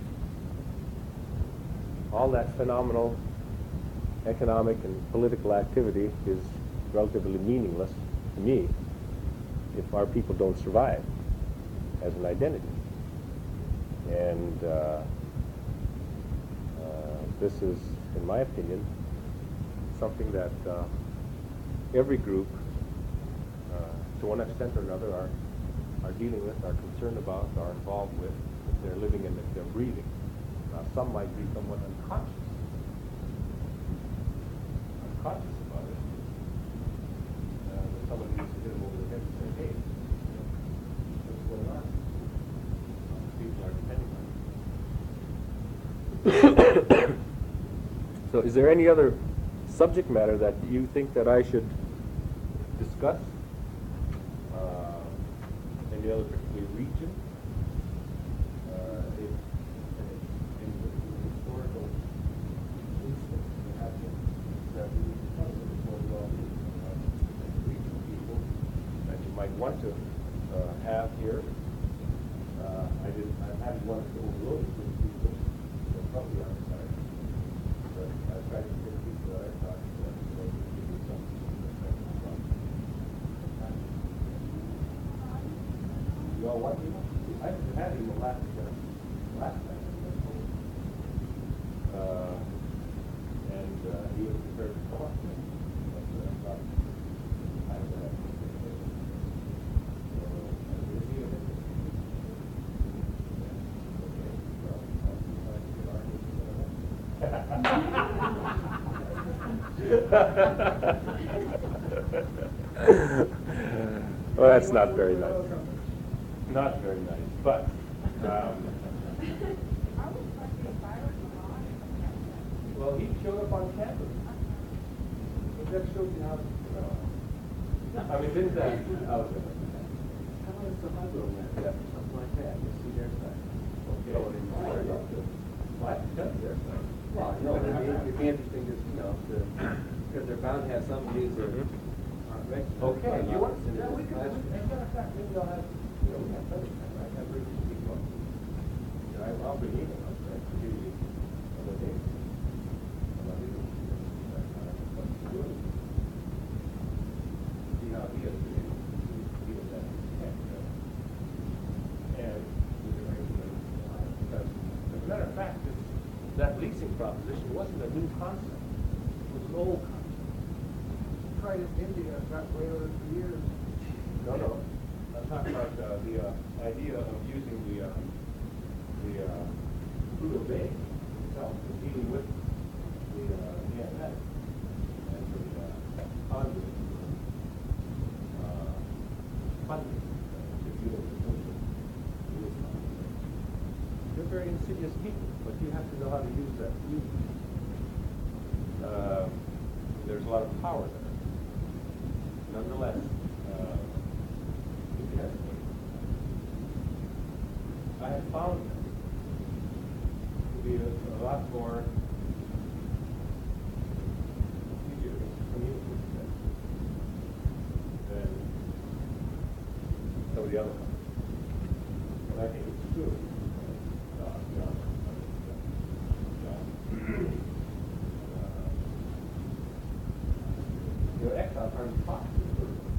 all that phenomenal economic and political activity is relatively meaningless to me if our people don't survive as an identity. And uh, uh, this is, in my opinion, something that uh, every group, to one extent or another, are, are dealing with, are concerned about, are involved with, if they're living and if they're breathing. Now, some might be somewhat unconscious, unconscious about it. Uh, but somebody needs to hit them over the head and say, hey, what's going on? People are depending on it. So is there any other subject matter that you think that I should discuss? Any other particular region? Uh, if, in the historical instance that happened, that we would discuss it before we all uh, regional people that you might want to uh, have here. Uh, I didn't. I hadn't wanted to overload it with people. They're probably on the side. But I tried to get people that I thought that they would give you some perspective from. You all want him? I had him last uh, last time. Uh, and uh, he was prepared to come up with it. But uh, I thought I would have to say it. So, uh, we'll see if it is. Okay. Well, I'll see if I can get our well, that's not very nice. Not very nice, but um, well, he showed up on campus. But that shows you how. Uh, I mean, didn't that? How is the hydro man? Something like that. You see their side. Okay. What? Just their side. Well, no, it'd be, it'd be interesting to, you know, because they're bound to have some of these that aren't recognized. Okay, you want? in Yeah, we this could. classroom. As a matter of fact, maybe I'll have. You know, we have better time, right? Have really people. Yeah, I- I'll bring email up, right? To give you other names. I'm not even sure that kind of what to do. See how he is doing. See what that can do. And we can raise it. Because, as a matter of fact, this, that leasing proposition wasn't a new concept. It was an old concept. Tried in India, got whalers for years. No, no. That's talk about uh, the uh, idea of using the uh, the uh, Prudhoe Bay itself, competing with the uh, D M S and the uh, conduit uh, funding to deal with social. They're very insidious people, but you have to know how to use that. Use it. Uh, there's a lot of power there. Nonetheless, uh, it has I have found them to be a, a lot more easier to communicate with them than some of the other ones. And I think it's true. Uh, John, John. uh, you know, Exxon Farms Fox is sort of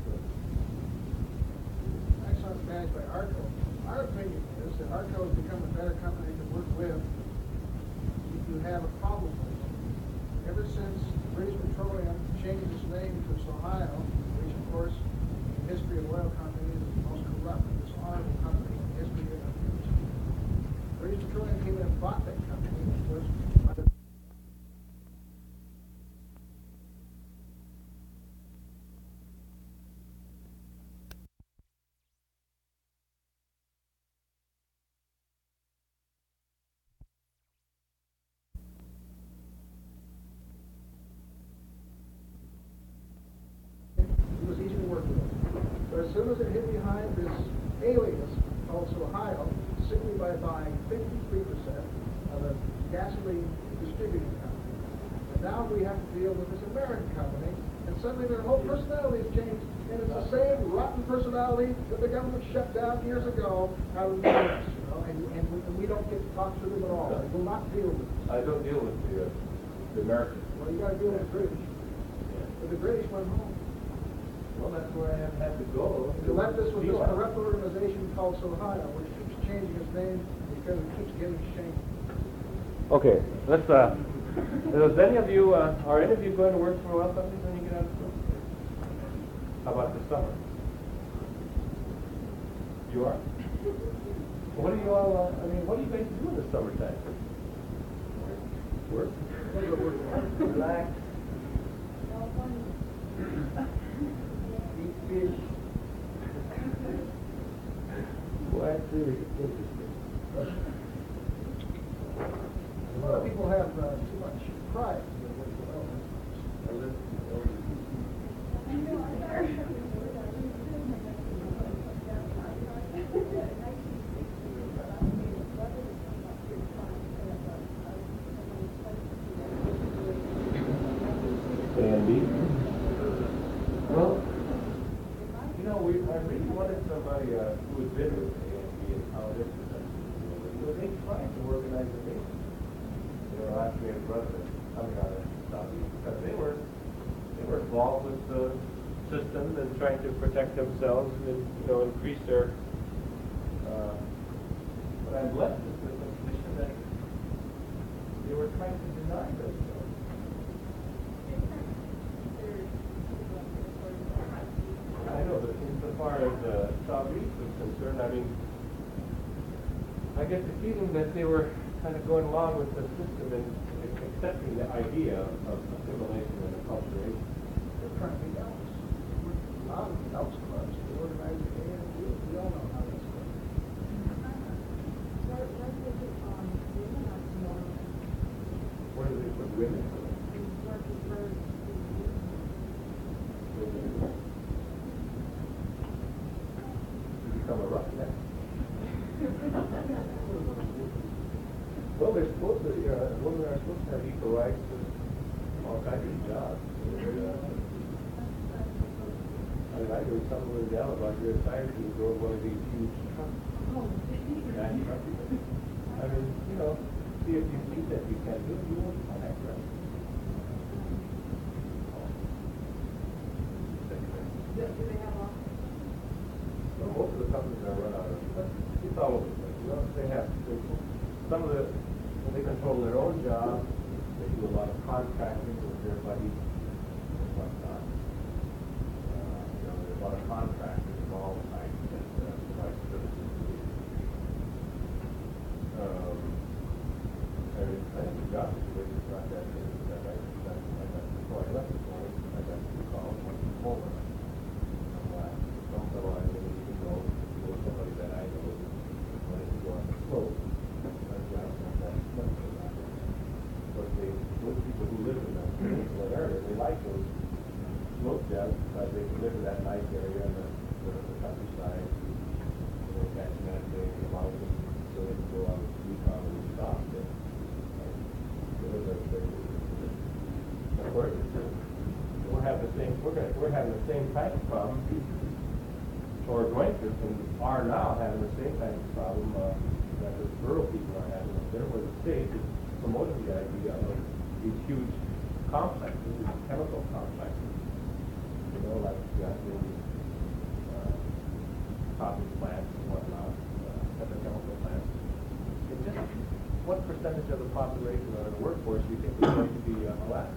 Exxon's managed by Arco. Our opinion is that Arco has become a better company to work with if you have a problem with it. Ever since British Petroleum changed its name to Ohio, which of course in the history of oil companies is the most corrupt and dishonorable company in the history of the industry. British Petroleum came in and bought that company, and of course it was easy to work with. But as soon as it hit behind this alias, also Ohio, simply by buying fifty-three percent of a gasoline distributing company. And now we have to deal with this American company, and suddenly their whole personality has changed. And it's the same rotten personality that the government shut down years ago out of the U S, you know, and, and, we, and we don't get to talk to them at all. We will not deal with them. I don't deal with the, uh, the Americans. Well, you got to deal with the British. But the British went home. Well, that's where I have had to go. They left us with this Deal. corrupt organization called Ohio, which keeps changing its name because it keeps getting shamed. Okay, let's, uh, does any of you, uh, are any of you going to work for oil companies when you get out of school? How about the summer? You are? What do you all, uh, I mean, what do you guys do in the summertime? Work? Relax. Eat fish. Well, that's really interesting. A lot of people have uh, too much pride in their work development. Andy? Well, you know, we, I really wanted somebody uh, who had been with A and B and how this was done. So they tried to organize a meeting. They were actually a brother coming out of Southeast because they were they were involved with the system and trying to protect themselves and, you know, increase their. Uh, but I'm left with the position that they were trying to deny themselves. I know, but insofar as uh, Southeast was concerned, I mean, I get the feeling that they were kind of going along with the system and accepting the idea of assimilation and acculturation. They're trying to be Elks. A lot of Elks clubs, they organize the A and B. We all know how that's going. Where do they put women? To become a roughneck. Well, they're supposed to, uh, women are supposed to have equal rights to all kinds of jobs. And, uh, I mean, I heard something with Dell about your tire to go one of these huge trucks. Mack trucks. I mean, you know, see if you think that you can do it, you won't find that, right? Well, most of the companies are run out of, but it's all over the place. You know, they have, they, some of the, when they control their own job, they do a lot of contracting with their buddies and whatnot. Uh, you know, there's a lot of contractors of all kinds that uh, same type of problem, or going to, and are now having the same type of problem uh, that the rural people are having up there, where the state is promoting the idea of these huge complexes, these chemical complexes, you know, like uh, the uh, cotton plants and whatnot, uh, petrochemical plants. And just what percentage of the population or the workforce do you think is going to be uh, Alaska?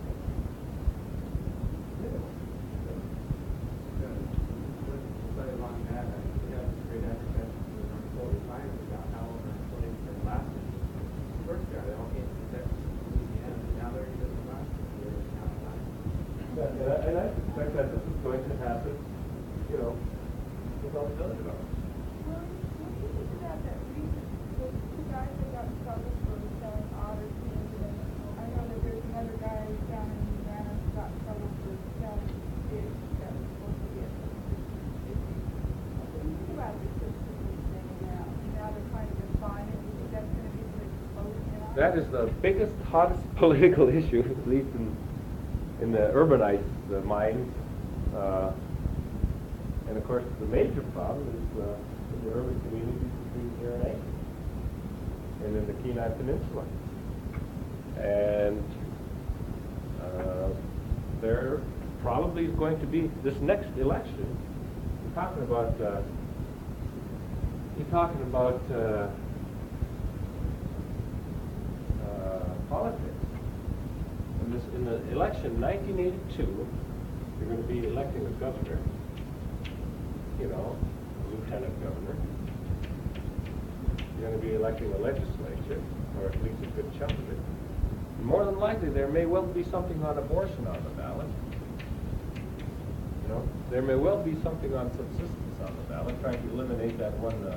Study along that, I we have this great advertisement for the North Pole refinery about how our employees from Alaska first got it all came from Texas, Louisiana, and now they're even in Alaska, they're in Alaska. Yeah, and I, and I suspect that this is going to happen, you know, with all the other developments. Well, when you think about that recent, the two guys that got in trouble for selling otter skins, and I know that there's another guy down in Indiana who got in trouble for selling fish that was supposed to be a when you think about the system thing now, now they're trying to define it, you think that's going to be the explosion now? That is the biggest, hottest political issue, at least in, in the urbanized uh, minds. Uh, and of course, the major problem is uh, in the urban communities between here and Anchorage, and in the Kenai Peninsula. And uh, there probably is going to be, this next election, you're talking about, uh, you're talking about uh, uh, politics. In, this, in the election nineteen eighty-two, you're going to be electing a governor, you know, a lieutenant governor. You're going to be electing a legislature, or at least a good chunk of it. More than likely, there may well be something on abortion on the ballot. You know, there may well be something on subsistence on the ballot, trying to eliminate that one uh,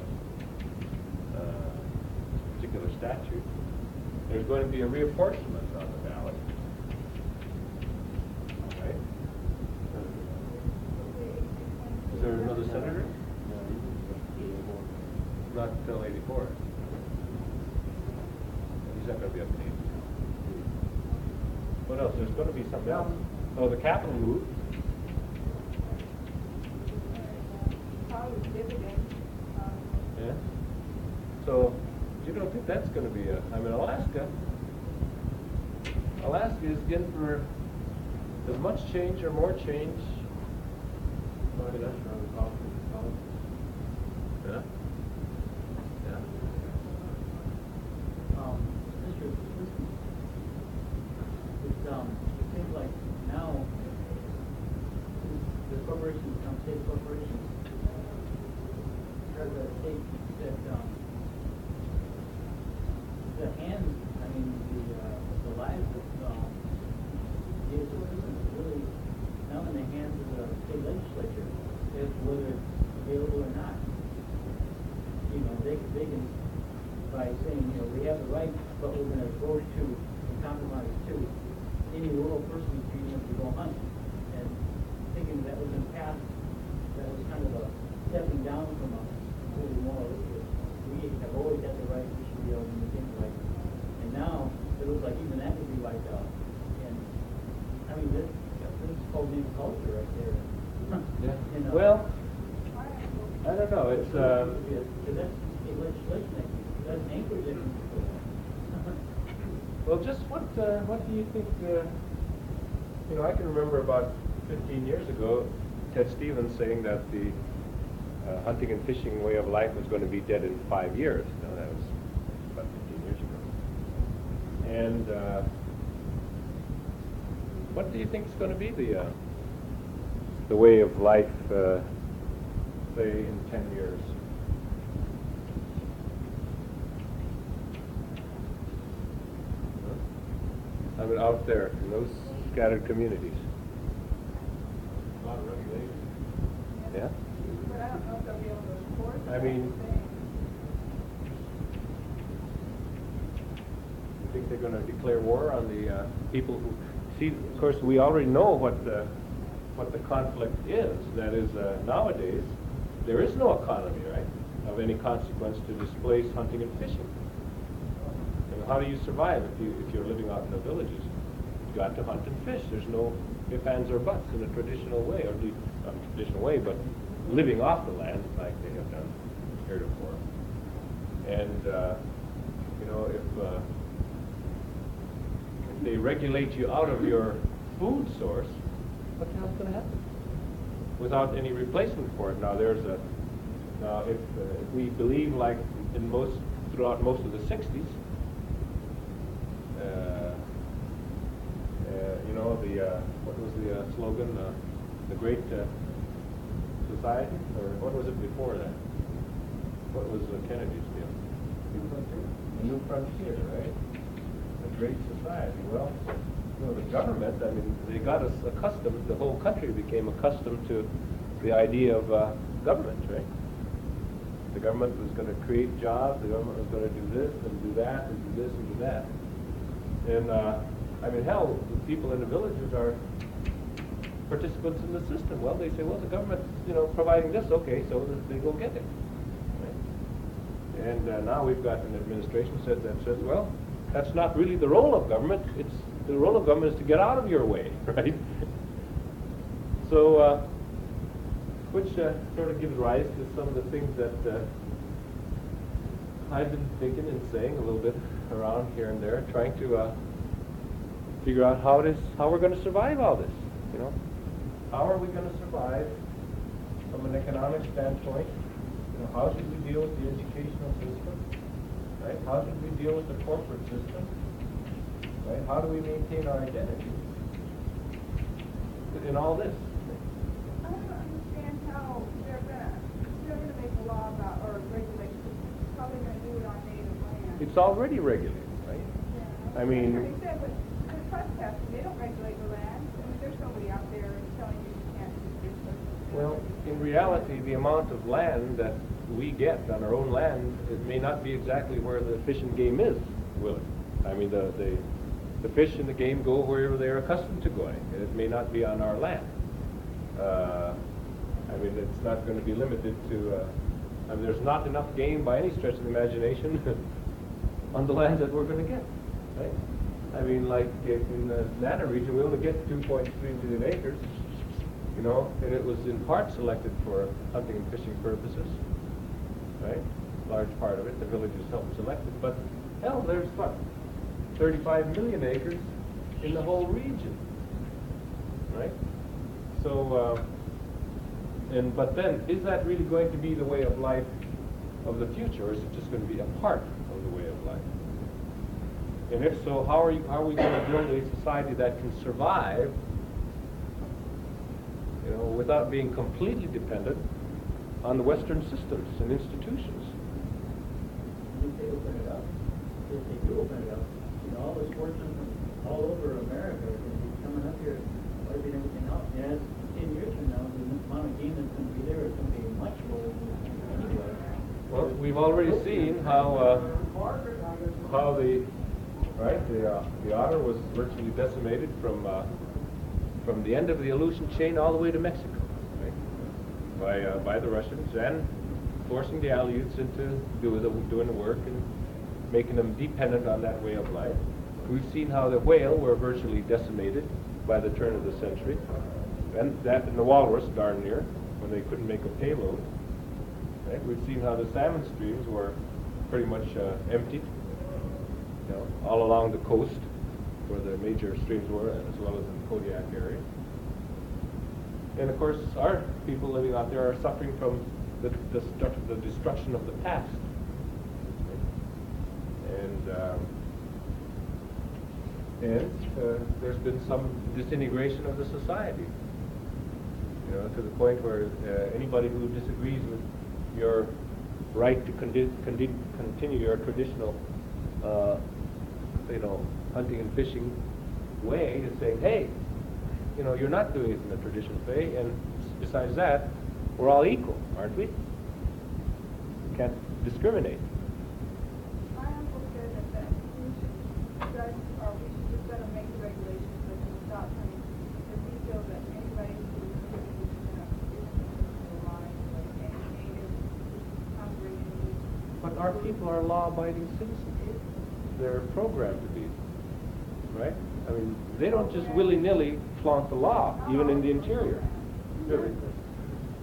uh, particular statute. There's going to be a reapportionment on the ballot. All right. Is there another senator? Not until eighty-four. He's not going to be up to eighty. What else? There's going to be something else. Oh, the capital move. Probably dividends. um, Yeah. So you don't think that's going to be a? I mean, Alaska. Alaska is in for as much change or more change. Yeah. Yeah. Um, Mister Liskey, it's, um, it seems like now, the corporations become state corporations, or the state that, um, the hands, I mean, the, uh, the lives of, um, the citizens is really now in the hands of the state legislature, as to whether it's available or not. You know, they, they can, by saying, you know, we have the right, but we're gonna vote to, and compromise to, any rural person being able to go hunt. And thinking that was in the past, that was kind of a stepping down from a holy moral issue. We have always had the right, we should be able to do things like, and now, it looks like even that would be like, uh, and, I mean, this, this is called new culture right there. Yeah. You know? Well, I don't know. It's uh. Because that's state legislation, that that's Anchorage. that can- Well, just what uh, what do you think? Uh, you know, I can remember about fifteen years ago, Ted Stevens saying that the uh, hunting and fishing way of life was going to be dead in five years. Now, that was about fifteen years ago. And uh, what do you think is going to be the uh, the way of life, uh, say, in ten years? I mean, out there in those scattered communities. A lot of regulation. Yeah? But I don't know if they'll be able to enforce I that mean- thing. You think they're going to declare war on the uh, people who... See, of course, we already know what the, what the conflict is. That is, uh, nowadays, there is no economy, right, of any consequence to displace hunting and fishing. And how do you survive if, you, if you're living out in the villages? You've got to hunt and fish. There's no ifs, ands, or buts in a traditional way. Or do you, some traditional way, but living off the land like they have done heretofore. And, uh, you know, if, uh, if they regulate you out of your food source, what the hell's going to happen? Without any replacement for it. Now, there's a, now if, uh, if we believe like in most, throughout most of the sixties, uh, uh, you know, the, uh, what was the uh, slogan? Uh, the Great uh, Society? Or what was it before that? What was uh, Kennedy's deal? New Frontier. The New Frontier, right? The Great Society. Well, you know, the government, I mean, they got us accustomed, the whole country became accustomed to the idea of uh, government, right? The government was going to create jobs, the government was going to do this and do that and do this and do that. And, uh, I mean, hell, the people in the villages are participants in the system. Well, they say, well, the government's, you know, providing this, okay, so they go get it. Right? And uh, now we've got an administration said that says, well, that's not really the role of government. It's the role of government is to get out of your way, right? So, uh, which uh, sort of gives rise to some of the things that uh, I've been thinking and saying a little bit around here and there, trying to uh, figure out how it is, how we're going to survive all this. You know, how are we going to survive from an economic standpoint? You know, how should we deal with the educational system? Right? How should we deal with the corporate system? Right? How do we maintain our identity in all this? I don't understand how they're gonna, they're gonna make a law about, or regulate, how they're gonna do it on native land. It's already regulated, right? Yeah. I mean, They said with, with trespassing, they don't regulate the land. I mean, there's nobody out there telling you you can't do this. well, in reality, the amount of land that we get on our own land, it may not be exactly where the fish and game is, will it? I mean, the, the, the fish and the game go wherever they're accustomed to going, and it may not be on our land. Uh, I mean, it's not going to be limited to, uh, I mean, there's not enough game by any stretch of the imagination on the land that we're going to get, right? I mean, like in the Nana region, we only get two point three million acres, you know, and it was in part selected for hunting and fishing purposes, right? Large part of it, the villages helped select it, but hell, there's what, thirty-five million acres in the whole region, right? So, uh, and but then, is that really going to be the way of life of the future, or is it just going to be a part of the way of life? And if so, how are you, how are we going to build a society that can survive, you know, without being completely dependent on the Western systems and institutions? If they open it up, if they do open it up, you know, all the sportsmen from all over America are going to be coming up here, wiping everything out. And as ten years from now, the amount of game that's going to be there is going to be much lower than anywhere. Well, we've already seen how uh, how the right the uh, the otter was virtually decimated from uh, from the end of the Aleutian chain all the way to Mexico, right? By uh, by the Russians, and forcing the Aleuts into do the, doing the work and making them dependent on that way of life. We've seen how the whale were virtually decimated by the turn of the century, and that and the walrus darn near when they couldn't make a payload. Right? We've seen how the salmon streams were pretty much uh, emptied, you know, all along the coast where the major streams were, as well as in the Kodiak area. And of course, our people living out there are suffering from the, the, the destruction of the past. Right? And um, and uh, there's been some disintegration of the society, you know, to the point where uh, anybody who disagrees with your right to condi- condi- continue your traditional, uh, you know, hunting and fishing way is saying, hey, you know, you're not doing it in the traditional way, and besides that, we're all equal, aren't we? We can't discriminate. My uncle said that, that we should judge, or we should just let them make the regulations that can stop hunting, because he feels that anybody who is going to is the line, like any native, hungry, But our people are law-abiding citizens. They're programmed to be, right? I mean, they don't just willy-nilly flaunt the law, even in the interior. Sure.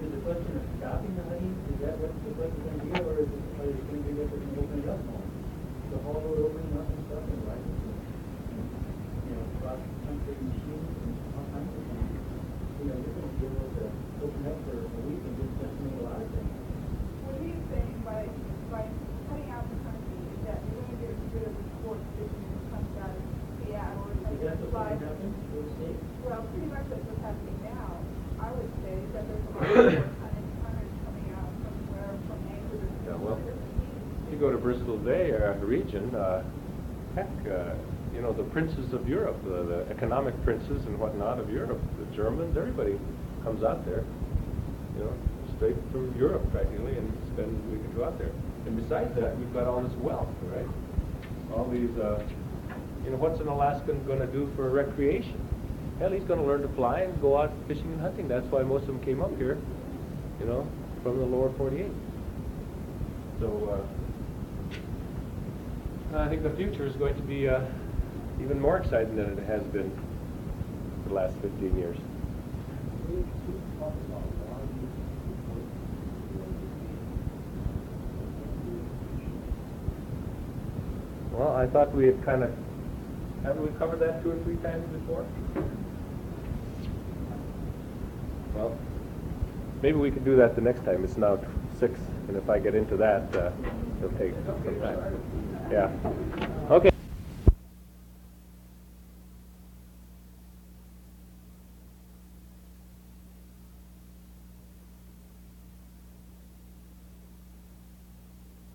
is the question of stopping the hunting, is that what the question is going to be, or is it, or is it going to be that we're going to open it up more? The whole road opening up and stuff, and licensing, you know, cross-country machines and all kinds of things. You know, you're going to be able to open up for a week and just estimate a lot of things. What he's saying by, by cutting out the country is that you're gonna get rid of the sport fishing that comes out of Seattle. and Is that what's going like- to happen to the state? Well, pretty much that's what's happening now. I would say that there's a lot more tonnage, tonnage coming out from where, from Anchorage. Yeah, well, you go to Bristol Bay uh, region, uh, heck, uh, you know, the princes of Europe, the, the economic princes and whatnot of Europe, the Germans, everybody comes out there, you know, straight from Europe practically, and spend, we can go out there. And besides that, we've got all this wealth, right? All these, uh, you know, what's an Alaskan going to do for recreation? Hell, he's going to learn to fly and go out fishing and hunting. That's why most of them came up here, you know, from the lower forty-eight. So, uh, I think the future is going to be uh, even more exciting than it has been for the last fifteen years. Well, I thought we had kind of, haven't we covered that two or three times before? Well, maybe we could do that the next time. It's now six, and if I get into that, uh, it'll take some time. Yeah. Okay.